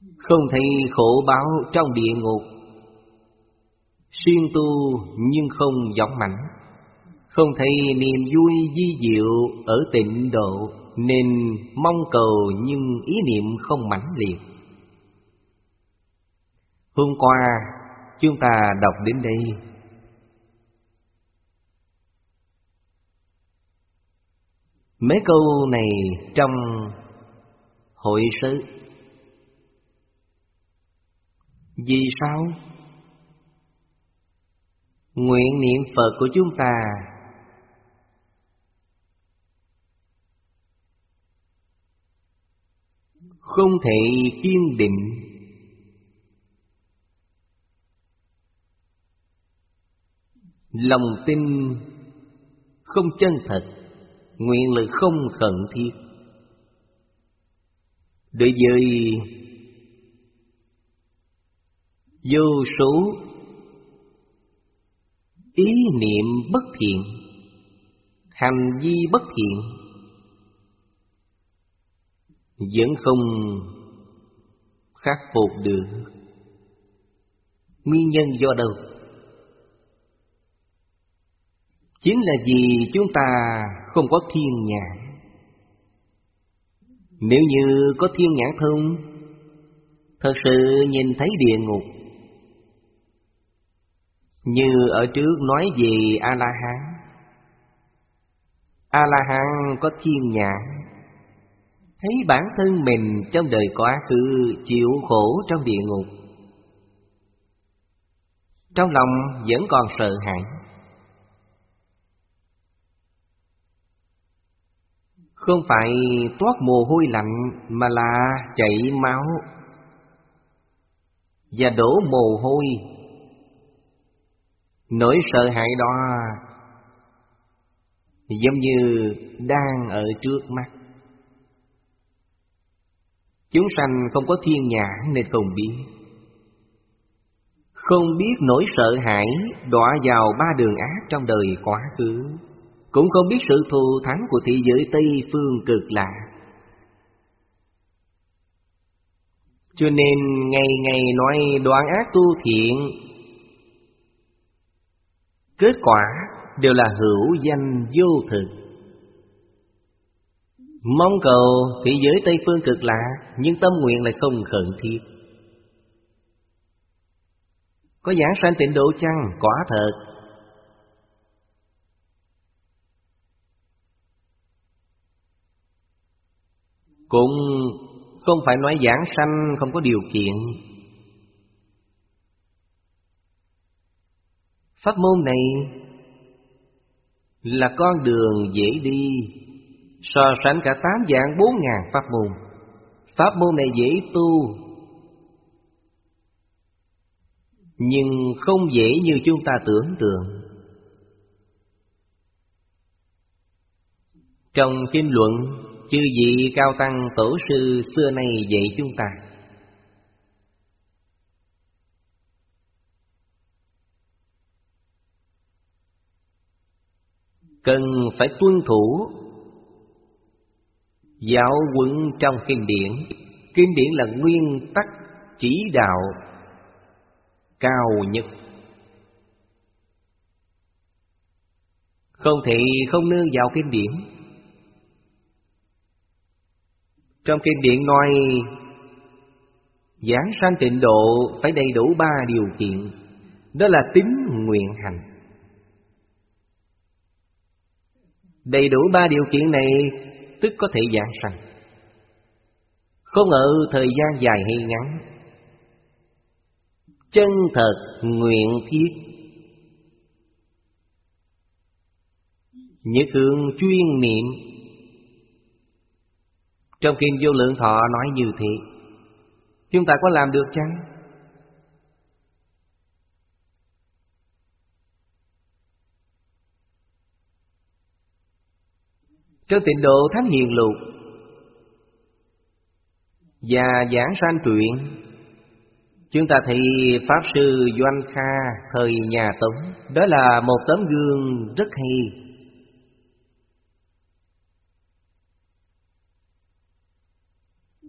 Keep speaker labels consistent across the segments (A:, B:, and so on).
A: không thấy khổ báo trong địa ngục. Siêng tu nhưng không dõng mãnh, không thấy niềm vui vi diệu ở tịnh độ, nên mong cầu nhưng ý niệm không mãnh liệt. Hôm qua chúng ta đọc đến đây. Mấy câu này trong hội sự. Vì sao? Nguyện niệm Phật của chúng ta không thể kiên định, lòng tin không chân thật, nguyện lực không khẩn thiết. Đối với vô số ý niệm bất thiện, hành vi bất thiện, vẫn không khắc phục được. Nguyên nhân do đâu? Chính là vì chúng ta không có thiên nhãn. Nếu như có thiên nhãn thông, thật sự nhìn thấy địa ngục. Như ở trước nói về A-la-hán. A-la-hán có thiên nhãn, thấy bản thân mình trong đời quá khứ chịu khổ trong địa ngục, trong lòng vẫn còn sợ hãi. Không phải toát mồ hôi lạnh, mà là chảy máu và đổ mồ hôi. Nỗi sợ hãi đó giống như đang ở trước mắt. Chúng sanh không có thiên nhãn nên không biết. Không biết nỗi sợ hãi đọa vào ba đường ác trong đời quá khứ, cũng không biết sự thù thắng của thế giới Tây Phương Cực Lạc. Cho nên ngày ngày nói đoạn ác tu thiện, kết quả đều là hữu danh vô thực. Mong cầu thế giới Tây Phương Cực Lạc, nhưng tâm nguyện lại không khẩn thiết. Có giảng sanh tịnh độ chăng? Quả thật. Cũng không phải nói giảng sanh không có điều kiện. Pháp môn này là con đường dễ đi, so sánh cả 8 vạn 4 ngàn pháp môn. Pháp môn này dễ tu, nhưng không dễ như chúng ta tưởng tượng. Trong kinh luận, chư vị cao tăng tổ sư xưa nay dạy chúng ta cần phải tuân thủ giáo huấn trong kinh điển. Kinh điển là nguyên tắc chỉ đạo cao nhất, không thể không nương vào kinh điển. Trong kinh điển nói giảng sanh tịnh độ phải đầy đủ 3 điều kiện. Đó là tín nguyện hành. Đầy đủ 3 điều kiện này tức có thể giảng sanh. Không ở thời gian dài hay ngắn, chân thật nguyện thiết, nhất hướng chuyên niệm. Trong kinh Vô Lượng Thọ nói như thế. Chúng ta có làm được chăng? Trong Tịnh Độ Thánh Hiền Lục và Giảng Sanh Truyện, chúng ta thấy Pháp Sư Doanh Kha thời nhà Tống, đó là một tấm gương rất hay.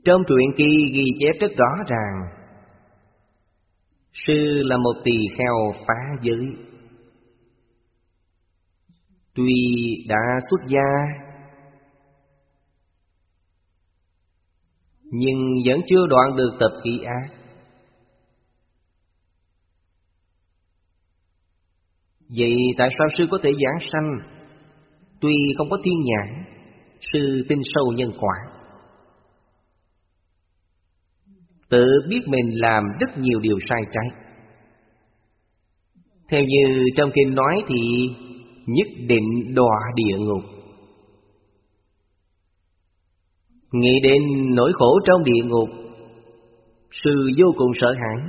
A: Trong truyện kỳ ghi chép rất rõ ràng, sư là một tỳ kheo phá giới. Tuy đã xuất gia nhưng vẫn chưa đoạn được tập khí ác. Vậy tại sao sư có thể giảng sanh? Tuy không có thiên nhãn, sư tin sâu nhân quả, tự biết mình làm rất nhiều điều sai trái. Theo như trong kinh nói thì nhất định đọa địa ngục. Nghĩ đến nỗi khổ trong địa ngục, sư vô cùng sợ hãi.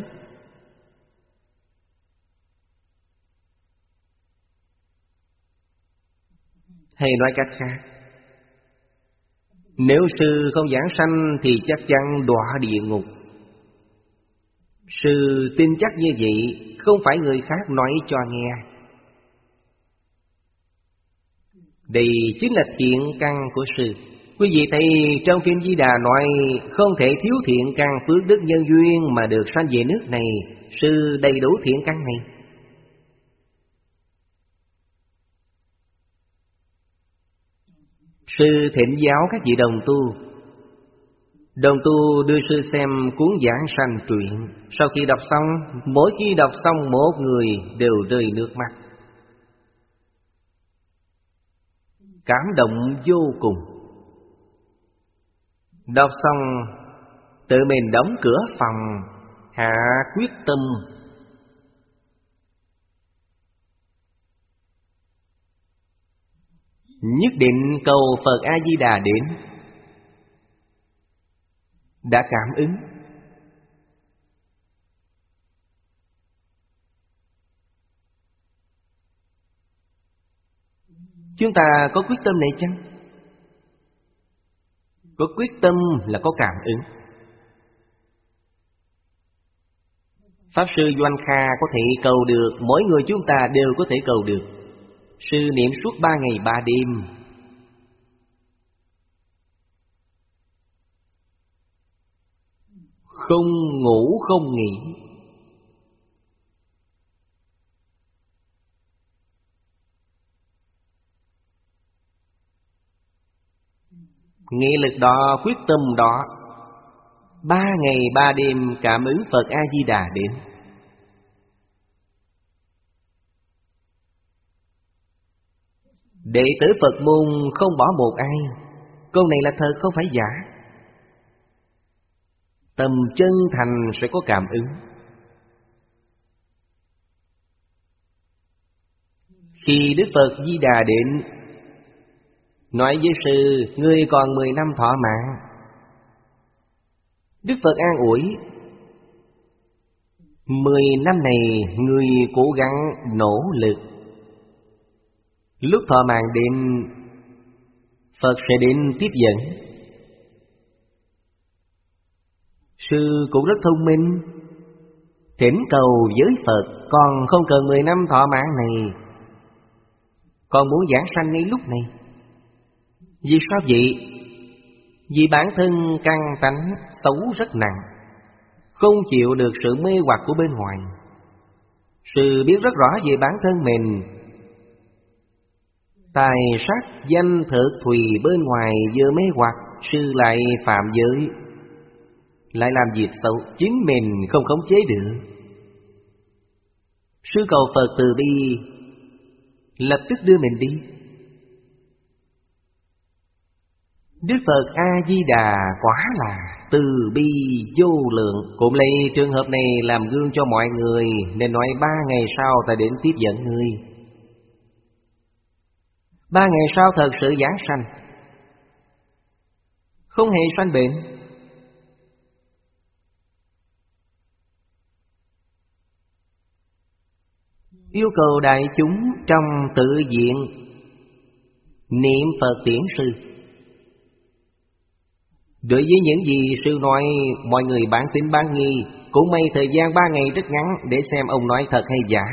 A: Hay nói cách khác, nếu sư không giảng sanh thì chắc chắn đọa địa ngục. Sư tin chắc như vậy, không phải người khác nói cho nghe. Đây chính là thiện căn của sư. Quý vị thấy trong Kinh Di Đà nói không thể thiếu thiện căn phước đức nhân duyên mà được sanh về nước này. Sư đầy đủ thiện căn này. Sư thỉnh giáo các vị đồng tu. Đồng tu đưa sư xem cuốn giảng sanh truyện. Sau khi đọc xong, mỗi khi đọc xong một người đều rơi nước mắt, cảm động vô cùng. Đọc xong, tự mình đóng cửa phòng, hạ quyết tâm nhất định cầu Phật A-di-đà đến. Đã cảm ứng. Chúng ta có quyết tâm này chăng? Có quyết tâm là có cảm ứng. Pháp sư Doanh Kha có thể cầu được, mỗi người chúng ta đều có thể cầu được. Sư niệm suốt 3 ngày 3 đêm, không ngủ không nghỉ. Nghị lực đó, quyết tâm đó, 3 ngày 3 đêm cảm ứng Phật A-di-đà đến. Đệ tử Phật môn không bỏ một ai. Câu này là thật không phải giả. Tâm chân thành sẽ có cảm ứng. Khi Đức Phật Di Đà đến, nói với sư, ngươi còn 10 năm thọ mạng. Đức Phật an ủi, 10 năm này ngươi cố gắng nỗ lực. Lúc thọ mạng đến, Phật sẽ đến tiếp dẫn. Sư cũng rất thông minh, thỉnh cầu với Phật, con không cần 10 năm thọ mạng này, con muốn giảng sanh ngay lúc này. Vì sao vậy? Vì bản thân căn tánh xấu rất nặng, không chịu được sự mê hoặc của bên ngoài. Sư biết rất rõ về bản thân mình. Tài sắc danh thực thùy bên ngoài vừa mê hoặc, sư lại phạm giới, lại làm việc xấu, chính mình không khống chế được. Sư cầu Phật từ bi, lập tức đưa mình đi. Đức Phật A-di-đà quả là từ bi vô lượng. Cũng lấy trường hợp này làm gương cho mọi người, nên nói 3 ngày sau ta đến tiếp dẫn ngươi. 3 ngày sau thật sự giảng sanh, không hề sanh bệnh. Yêu cầu đại chúng trong tự viện niệm Phật tiễn sư. Đối với những gì sư nói, mọi người bản tính bán nghi. Cũng may thời gian 3 ngày rất ngắn để xem ông nói thật hay giả.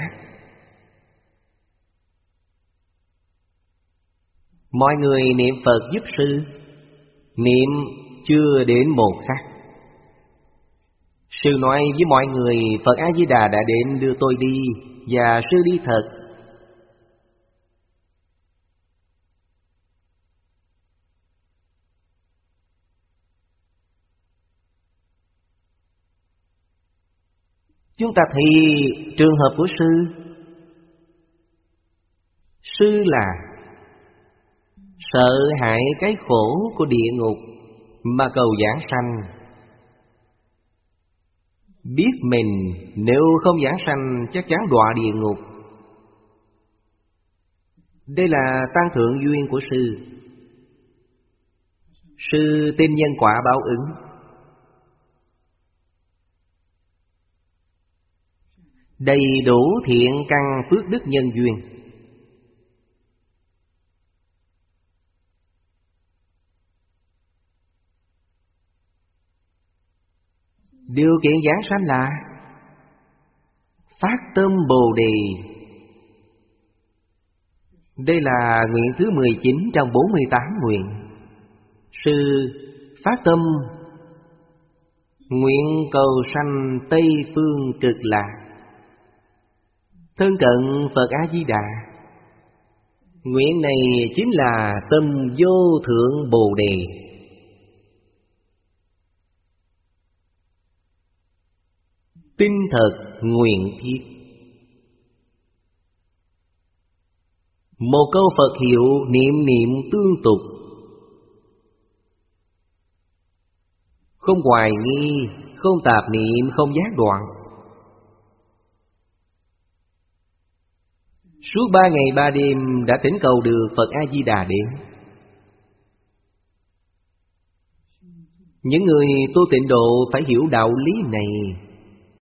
A: Mọi người niệm Phật giúp sư, niệm chưa đến một khắc. Sư nói với mọi người Phật A-di-đà đã đến đưa tôi đi, và sư đi thật. Chúng ta thấy trường hợp của sư. Sư là sợ hãi cái khổ của địa ngục mà cầu giảng sanh. Biết mình nếu không giảng sanh chắc chắn đọa địa ngục. Đây là tăng thượng duyên của sư. Sư tin nhân quả báo ứng. Đầy đủ thiện căn phước đức nhân duyên. Điều kiện giảng sanh là phát tâm Bồ Đề. Đây là nguyện thứ 19 trong 48 nguyện. Sư phát tâm nguyện cầu sanh Tây Phương Cực Lạc, thân cận Phật A-di-đà. Nguyện này chính là tâm vô thượng Bồ Đề. Tin thật nguyện thiết. Một câu Phật hiệu niệm niệm tương tục, không hoài nghi, không tạp niệm, không gián đoạn. Suốt 3 ngày 3 đêm đã thỉnh cầu được Phật A-di-đà đến. Những người tu tịnh độ phải hiểu đạo lý này.